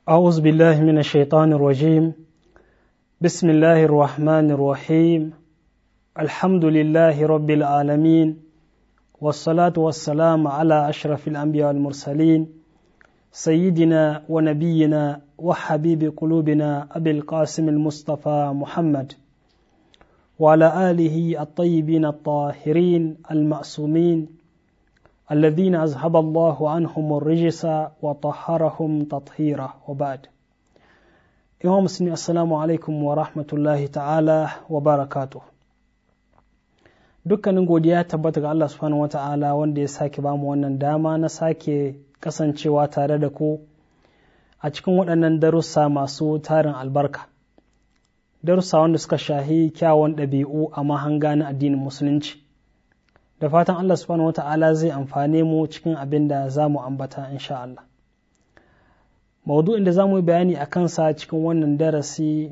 أعوذ بالله من الشيطان الرجيم. بسم الله الرحمن الرحيم. الحمد لله رب العالمين، والصلاة والسلام على أشرف الأنبياء والمرسلين، سيدنا ونبينا وحبيب قلوبنا أبي القاسم المصطفى محمد، وعلى آله الطيبين الطاهرين المعصومين الذين أذهب الله عنهم الرجس وطهرهم تطهيرا، وبعد. Imam Musulmi, assalamu alaikum wa rahmatullahi ta'ala wa barakatuh. Dukkanin godiya tabbata ga Allah subhanahu wa ta'ala wanda ya sake bamu wannan dama na sake kasancewa tare da ku a cikin waɗannan darussa masu tarin albarka. Darussa wanda suka shahi kyawun ɗabi'u a mahanga na addinin musulunci. Da fatan Allah subhanahu wa ta'ala zai amfane mu cikin abin da za mu ambata insha Allah. Maudu'in da za mu yi bayani a kansa cikin wannan darasi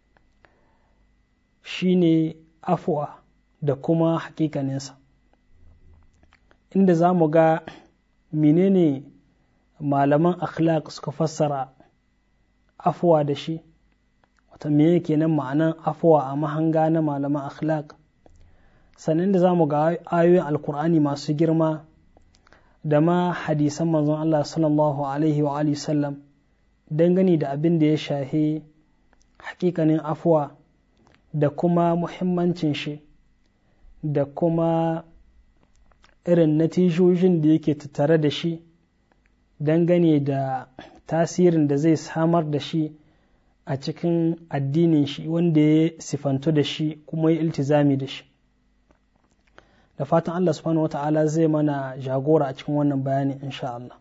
shine afuwa da kuma hakikaninsa, inda za mu ga menene malaman akhlaq suka fassara afuwa da shi, wata mene kenan ma'anan afuwa a mahanga na malaman akhlaq, sannan da za mu ga ayoyin alkur'ani masu girma da ma hadisan manzon Allah sallallahu alaihi wa alihi sallam dangane da abin da ya shahi hakikanin afuwa da kuma muhimmancin shi da kuma irin natijojin da yake tattare da shi dangane da tasirin da zai samar da shi a cikin addinin shi wanda ya sifantu da shi kuma ya iltizami da shi. Da fatan Allah subhanahu wa ta'ala zai mana jagora a cikin wannan bayani insha Allah.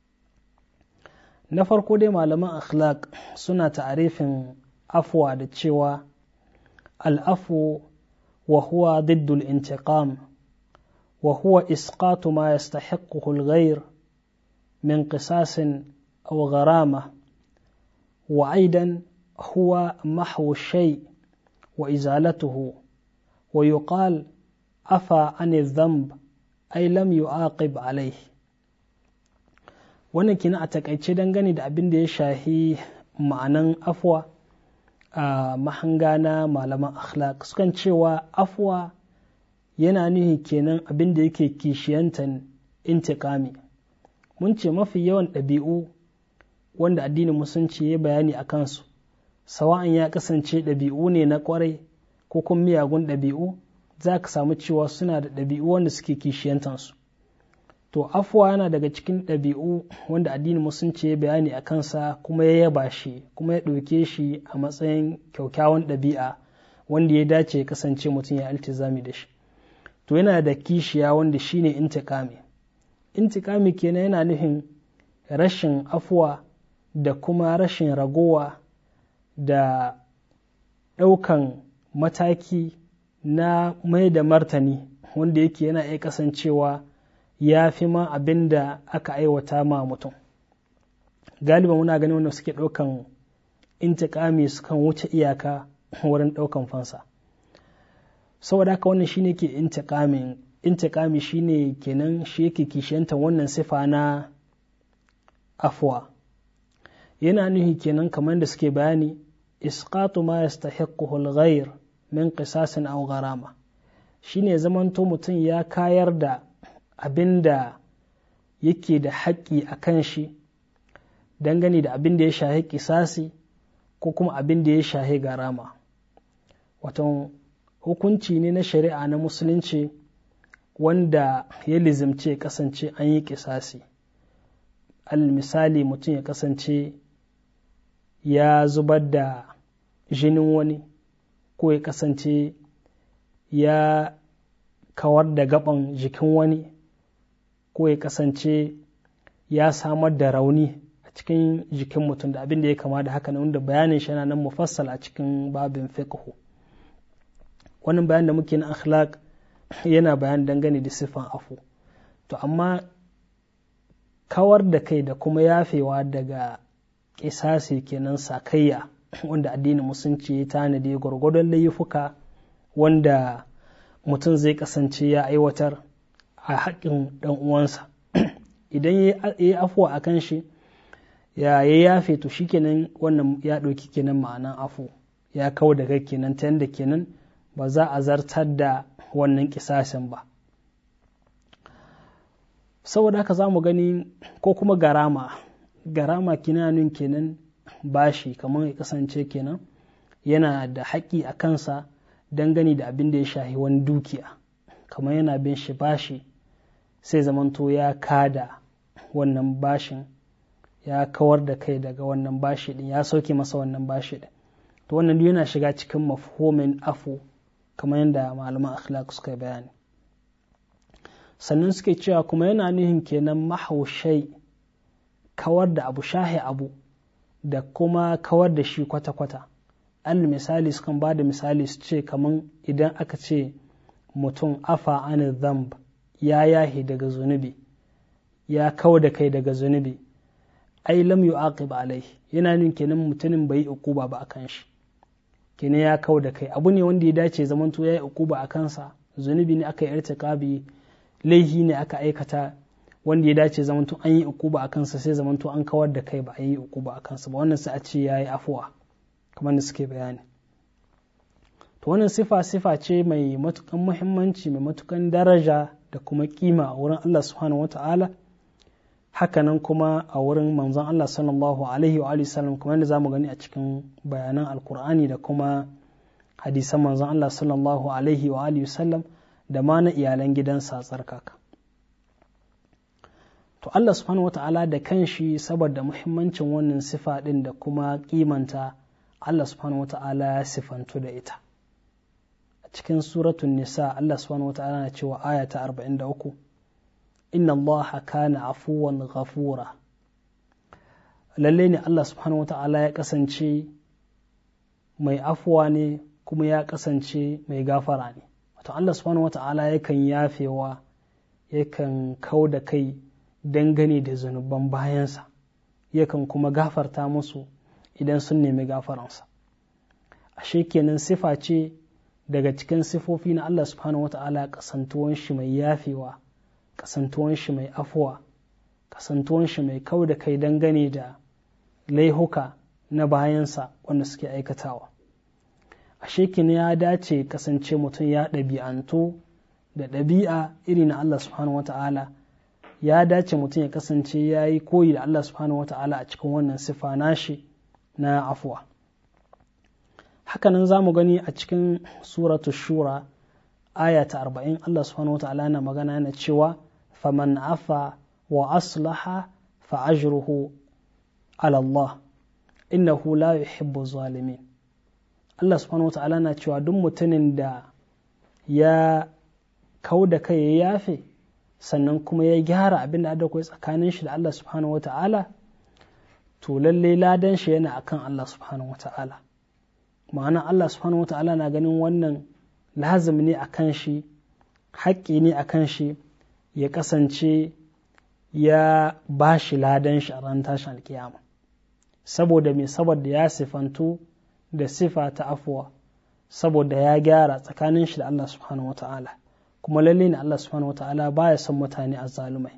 Na farko dai malaman akhlaq suna ta'arifin afwa da cewa al'afu wa huwa diddul intiqam wa huwa isqatu ma yastahiqquhu al-ghayr min qisasin aw gharama wa aidan huwa mahwu ash-shay wa izalatuhu wa yuqal afa an adh-dhanb ay lam yu'aqib alayhi. Wannan kina a takaice dangane da abin da ya shahi ma'anan afwa a mahanga na malaman akhlaq, sukan cewa afwa yana nuhi kenan abin da yake kishiyantan intiqami. Mun ce mafi yawan ɗabi'u wanda addinin musulunci ya bayani a kansu, sawa'an ya kasance ɗabi'u ne na ƙwarai ko kuma miyagun ɗabi'u, za ka samu cewa suna da ɗabi'u wanda suke kishiyantansu. To afuwa yana daga cikin ɗabi'u wanda addinin musulunci ya bayani a kansa kuma ya yaba shi kuma ya ɗauke shi a matsayin kyaukyawan ɗabi'a wanda ya dace ya kasance mutum ya iltizami da shi. To yana da kishiya wanda shine intiqami. Intiqami kenan yana nufin rashin afuwa da kuma rashin ragowa da ɗaukan mataki na mai da martani wanda yake yana iya kasancewa ya fi ma abin da aka aiwata ma mutum. Galiba muna ganin wanda suke ɗaukan intiƙami sukan wuce iyaka wurin ɗaukan fansa. Saboda haka wannan shine ke intiƙami shine kenan shi yake kishiyanta wannan sifa na afwa. Yana nuhi kenan kamar da suke bayani isqatu ma yastahiqquhu al-ghayr min qisasin aw gharama, shine zamanto mutum ya kayar da abin da yake da haƙƙi a kan shi dangane da abin da ya shahi kisasi ko kuma abin da ya shahi garama. Wato hukunci ne na shari'a na musulunci wanda ya lizimce kasance an yi kisasi. Al misali mutum ya kasance ya zubar da jinin wani ko ya kasance ya kawar da gaban jikin wani ko ya kasance ya samar da rauni a cikin jikin mutum da abin da ya kama da haka nan, wanda bayanin shi yana nan mufassal a cikin babin fiqh. Wannan bayan da muke na akhlaq yana bayan dangane da sifan afu. To amma kawar da kai da kuma yafewa daga kisasi kenan sakayya wanda addinin musulunci ya tanadi gwargwadon laifuka wanda mutum zai kasance ya aiwatar a haƙƙin ɗan uwansa. Idan ya yi afuwa a kan shi, ya yafe to shikenan wannan ya ɗauki kenan ma'anan afu, ya kawo da kai kenan ta yadda kenan ba za a zartar da wannan kisasin ba. Saboda haka za mu gani, ko kuma garama kinanun kenan bashi, kamar ya kasance kenan yana da haƙƙi a kansa dangane da abin da ya shahi wani dukiya, kamar yana bin shi bashi, sai zamanto ya kada wannan bashin, ya kawar da kai daga wannan bashi din, ya sauke masa wannan bashi din, to wannan duk yana shiga cikin mafhumin afu, kamar yadda malaman akhlaq suka yi bayani. Sannan suke cewa kuma yana nuhin kenan mahaushai, kawar da abu, shahe abu, da kuma kawar da shi kwata-kwata. Al misali sukan ba da misali su ce kamar idan aka ce mutum afa an dhanb, ya yahi daga zunubi, ya kawo da kai daga zunubi, ai lam yu'aqib alaihi, yana nuhin kenan mutumin bai yi ukuba ba akan shi, kenan ya kawo da kai, abu ne wanda ya dace zamanto ya yi ukuba a kansa, zunubi ne aka yi irtikabi, laihi ne aka aikata wanda ya dace zamanto an yi ukuba a kansa, sai zamanto an kawar da kai ba a yi ukuba a kansa ba, wannan sai a ce ya yi afuwa, kamar da suke bayani. To wannan sifa ce mai matukan muhimmanci, mai matukan daraja da kuma kima a wurin Allah subhanahu wata'ala, hakanan kuma a wurin manzon Allah sallallahu alaihi wa alihi sallam, kamar da zamu gani a cikin bayanan alkur'ani da kuma hadisan manzon Allah sallallahu alaihi wa alihi sallam, da ma na iyalan gidansa tsarkaka. To Allah subhanahu wata'ala da kanshi, saboda muhimmancin wannan sifa din da kuma kimanta, Allah subhanahu wata'ala ya sifantu da ita. A cikin suratun nisa Allah subhanahu wata'ala na cewa aya ta 43, inna Allah kana afuwan ghafura, lalle ne Allah subhanahu wata'ala ya kasance mai afuwa ne kuma ya kasance mai gafara ne. Wato Allah subhanahu wata'ala yakan yafewa, yakan kau da kai dangane da zunuban bayansa, yakan kuma gafarta musu idan sun nemi gafaransa. Ashe kenan sifa ce daga cikin sifofi na Allah subhanahu wata'ala, kasantuwan shi mai yafewa, kasantuwan shi mai afuwa, kasantuwan shi mai kau da kai dangane da laihuka na bayansa wanda suke aikatawa. Ashe kenan ya dace kasance mutum ya ɗabi'antu da ɗabi'a iri na Allah subhanahu wata'ala, ya dace mutum ya kasance ya yi koyi da Allah subhanahu wata'ala a cikin wannan sifa nashi na afuwa. Hakanan za mu gani a cikin suratu shura aya ta 40 Allah subhanahu wata'ala na magana yana cewa faman afa wa aslaha fa ajruhu ala Allah innahu la yuhibbu zalimin. Allah subhanahu wata'ala na cewa duk mutumin da ya kau da kai ya yafe, sannan kuma ya gyara abin da aka koyi tsakanin shi da Allah subhanahu wata'ala, to lalle ladan shi yana akan Allah subhanahu wata'ala. Ma'ana Allah subhanahu wata'ala na ganin wannan lazim ne akan shi, haƙƙi ne akan shi ya kasance ya ba shi ladan shi a ran tashin alkiyama, saboda me? Saboda ya sifantu da sifa ta afuwa, saboda ya gyara tsakanin shi da Allah subhanahu wata'ala, kuma lalle ne Allah subhanahu wata'ala baya son mutane azzalumai.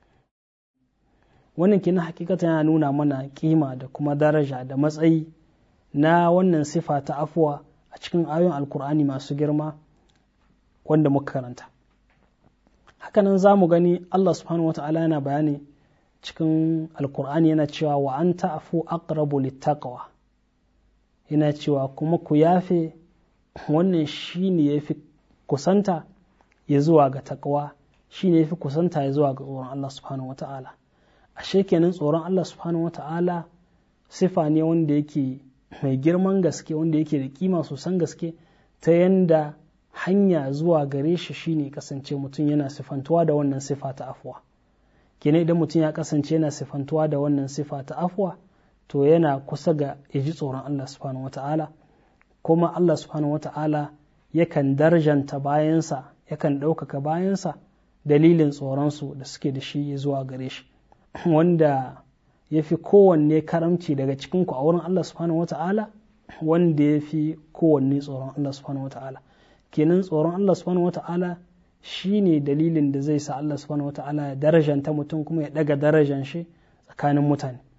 Wannan kina hakikata yana nuna mana kima da kuma daraja da matsayi na wannan sifa ta afuwa a cikin ayoyin alkur'ani masu girma wanda muka karanta. Hakanan za mu gani Allah subhanahu wata'ala yana bayani cikin alkur'ani yana cewa wa an ta'afu aqrabu littaqwa, yana cewa kuma ku yafe, wannan shine yafi kusanta ya zuwa ga taqwa, shine yafi kusanta ya zuwa ga tsoron Allah subhanahu wata'ala. Ashe kenan tsoron Allah subhanahu wata'ala sifa ne wanda yake mai girman gaske, wanda yake da kima sosan gaske, ta yanda hanya zuwa gare shi shine kasance mutum yana sifantuwa da wannan sifa ta afwa. Kenan idan mutum ya kasance yana sifantuwa da wannan sifa ta afwa, to yana kusa ga ya ji tsoron Allah subhanahu wata'ala, kuma Allah subhanahu wata'ala yakan darjanta bayansa, yakan ɗaukaka bayansa dalilin tsoronsu da suke da shi zuwa gare shi, wanda ya fi kowanne karamci daga cikinku a wurin Allah subhanahu wata'ala, wanda ya fi kowanne tsoron Allah subhanahu wata'ala. Kenan tsoron Allah subhanahu wata'ala shi ne dalilin da zai sa Allah subhanahu wata'ala ya darajanta mutum kuma ya daga darajan shi tsakanin mutane.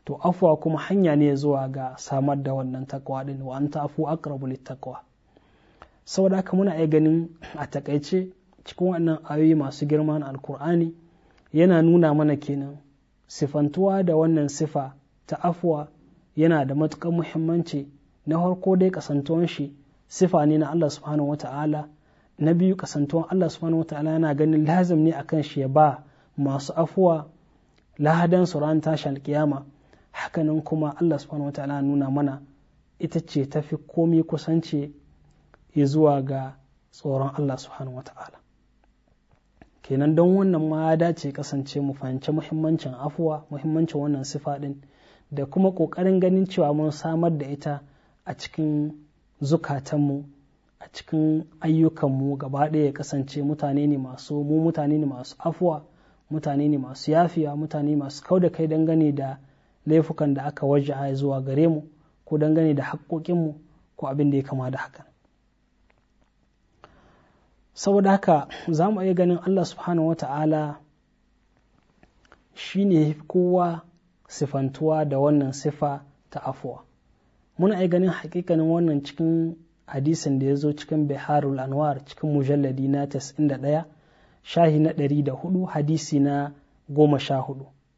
to afuwa kuma hanya ne zuwa ga samar da wannan takwa din, wa anta afu aqrabu littaqwa. Saboda haka muna iya ganin a takaice cikin wannan ayoyi masu girma na alkur'ani yana nuna mana kenan sifantuwa da wannan sifa ta afuwa yana da matuƙar muhimmanci. Na farko dai kasantuwan shi sifa ne na Allah subhanahu wata'ala, na biyu kasantuwan Allah subhanahu wata'ala yana ganin lazim ne akan shi ya ba masu afuwa lahadan su ran tashi alkiyama. Hakanan kuma Allah subhanahu wata'ala nuna mana ita ce tafi komai kusanci ya zuwa ga tsoron Allah subhanahu wata'ala. Kenan don wannan ma ya dace kasance mu fahimci muhimmancin afuwa, muhimmancin wannan sifa din, da kuma ƙoƙarin ganin cewa mun samar da ita a cikin zukatanmu, a cikin ayyukanmu gaba ɗaya ya kasance mutane ne masu afuwa, mutane ne masu yafiya, mutane masu kau da kai dangane da laifukan da aka wajaha zuwa gare mu, ko dangane da haƙoƙinmu ko abin da ya kama da haka. Saboda haka za mu iya ganin Allah subhanahu wa ta'ala shi ne kowa sifantuwa da wannan sifa ta afuwa. Muna iya ganin hakikanin wannan cikin hadisin da ya zo cikin Biharul Anwar cikin mujalladi na 91 shahi na 104 hadisi na 14.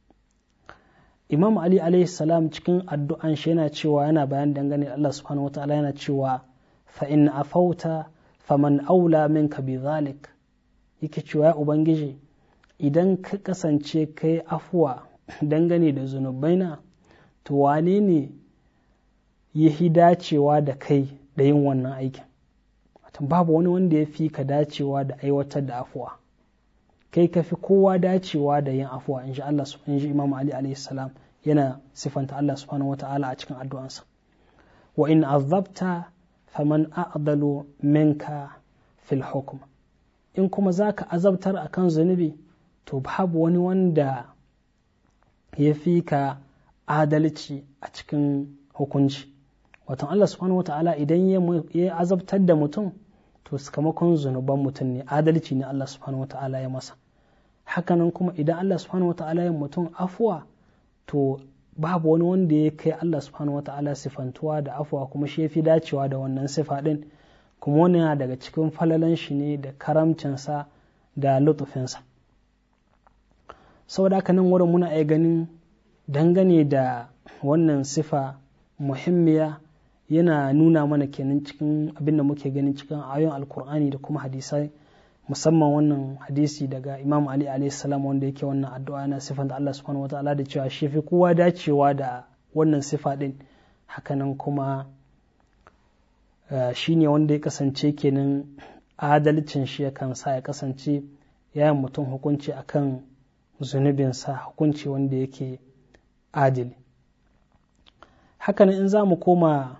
Imam Ali alaihi salam cikin addu'an shi yana cewa, yana bayan dangane da Allah subhanahu wa ta'ala yana cewa fa in afauta faman aula minka bi zalik, yake cewa ya ubangiji idan ka kasance kai afuwa dangane da zunubaina, to wane ne yahi dacewa da kai da yin wannan aikin? Babu wani wanda ya fi ka dacewa da aiwatar da afuwa, kai ka fi kowa dacewa da yin afuwa, in ji Imam Ali alaihi salam yana sifanta Allah subhanahu wa ta'ala a cikin addu'ansa. Wa in azabta faman a'dalu minka fil hukm, in kuma zaka azabtar akan zunubi, to babu wani wanda ya fi ka adalci a cikin hukunci. Watan Allah subhanahu wata'ala idan ya azabtar da mutum, to sakamakon zunuban mutum ne, adalci ne Allah subhanahu wata'ala ya masa. Hakanan kuma idan Allah subhanahu wata'ala ya mutum afuwa, to babu wani wanda ya kai Allah subhanahu wata'ala sifantuwa da afuwa, kuma shi ya fi dacewa da wannan sifa din, kuma wani yana daga cikin falalan shi ne da karamcinsa da lutufinsa. Saboda haka nan wurin muna iya ganin dangane da wannan sifa muhimmiya, yana nuna mana kenan cikin abin da muke ganin cikin ayoyin alkur'ani da kuma hadisai, musamman wannan hadisi daga Imam Ali alaihi salam wanda yake wannan addu'a yana sifanta Allah subhanahu wataala da cewa shi fi kowa dacewa da wannan sifa din. Hakanan kuma shine wanda ya kasance kenan adalcin shi yakan sa ya kasance yayin mutum hukunci akan zunubinsa, hukunci wanda yake adili. Hakanan in za mu koma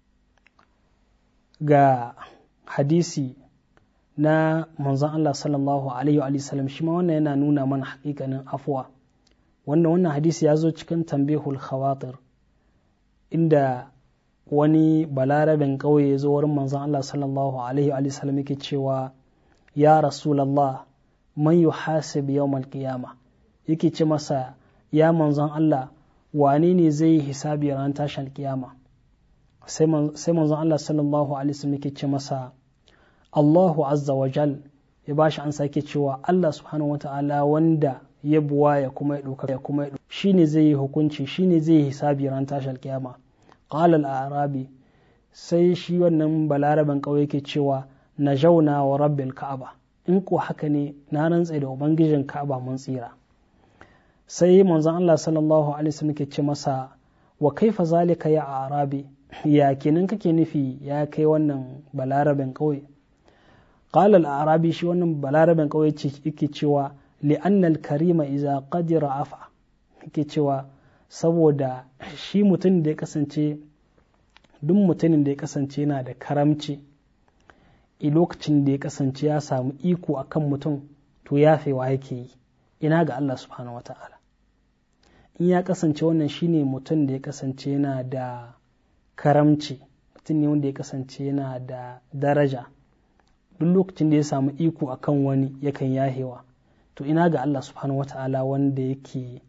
ga hadisi na manzon Allah sallallahu alaihi wa sallam, shi ma wannan yana nuna mana hakikanin afuwa. Wannan hadisi ya zo cikin Tanbihul Khawatir, inda wani balarabin ƙauye ya zo wurin manzon Allah sallallahu alaihi wa sallam yake cewa, ya Rasulallah, man yuhasib yawmal qiyama, yake ce masa, ya manzon Allah, wane ne zai yi hisabi ran tashin kiyama? Sai manzon Allah sallallahu alaihi wasallam yake ce masa, Allahu azza wa jal, ya bashi an sake cewa Allah subhanahu wata'ala wanda ya buwa ya kuma ya ɗauka shine zai yi hukunci, shine zai yi hisabi ran tashin kiyama. Qala al-arabi, sai shi wannan balaraban ƙauye yake cewa, najauna wa rabbil ka'aba, in ko haka ne na rantsa da ubangijin ka'aba mun tsira. Sai manzon Allah sallallahu alaihi wasallam ke ce masa, wa kaifa zalika ya arabi, ya kenan kake nufi ya kai wannan balaraben ƙauye? Qala al-arabi, shi wannan balaraben ƙauye yake cewa, li'anna al-karima idza qadira afa, yake cewa saboda shi mutum da ya kasance, duk mutumin da ya kasance yana da karamci, a lokacin da ya kasance ya samu iko akan mutum, to yafewa yake yi, ina ga Allah subhanahu wata'ala. In ya kasance wannan shine mutum da ya kasance yana da karamci, mutum ne wanda ya kasance yana da daraja, duk lokacin da ya samu iko akan wani yakan yahewa, to ina ga Allah subhanahu wata'ala wanda yake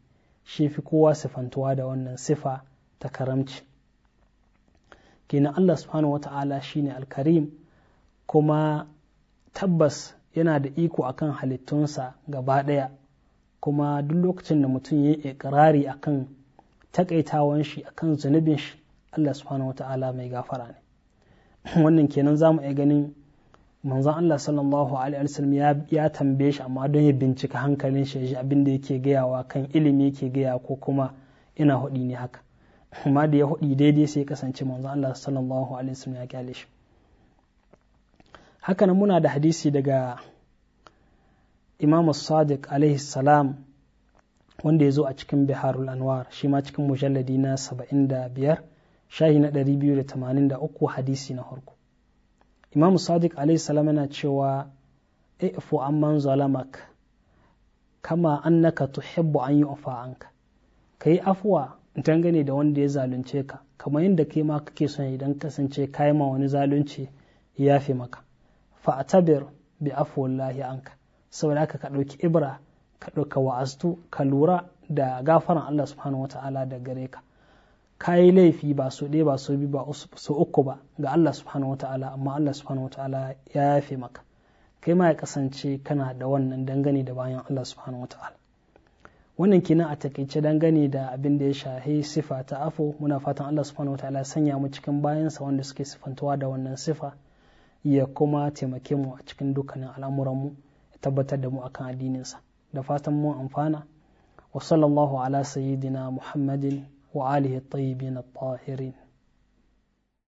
shi fi kowa sifantuwa da wannan sifa ta karamci. Kenan Allah subhanahu wata'ala shine alkarim, kuma tabbas yana da iko akan halittunsa gaba ɗaya, kuma duk lokacin da mutum ya yi iƙirari akan takaitawan shi akan zunubin shi, Allah subhanahu wata'ala mai gafara ne. Wannan kenan za mu iya ganin manzon Allah sallallahu alaihi wasallam ya tambaye shi amma don ya bincika hankalin shi ya abin da yake gayawa kan ilimi yake gaya ko kuma ina hudi ne haka, amma da ya hudi daidai sai ya kasance manzon Allah sallallahu alaihi wasallam ya kyale shi. Haka nan muna da hadisi daga Imam Sadiq alaihi salam wanda ya zo a cikin Biharul Anwar, shi ma cikin mujalladi na 75 shahi na 283 hadisi na farko. Imam Sadiq alaihi salam yana cewa ifu amman zalamak kama annaka tuhibbu an yu'fa anka, kai afwa dangane da wanda ya zalunce ka kamar yadda kai ma kake son idan kasance kai ma wani zalunci ya yafe maka. Fa'tabir bi afwallahi anka, saboda haka ka ɗauki ibra, ka ɗauka wa'aztu, ka lura da gafaran Allah subhanahu wata'ala da gare ka. Ka yi laifi ba so ɗaya ba so biyu ba so uku ba ga Allah subhanahu wata'ala, amma Allah subhanahu wata'ala ya yafe maka. Kai ma ya kasance kana da wannan dangane da bayan Allah subhanahu wata'ala. Wannan kenan a takaice dangane da abin da ya shahi sifa ta afo. Muna fatan Allah subhanahu wata'ala ya sanya mu cikin bayansa wanda suke sifantuwa da wannan sifa, ya kuma taimake mu a cikin dukkanin al'amuranmu, ya tabbatar da mu akan addininsa. Da fatan mu amfana. Wa sallallahu ala sayyidina Muhammadin wa alihi at-tayyibin at-tahirin.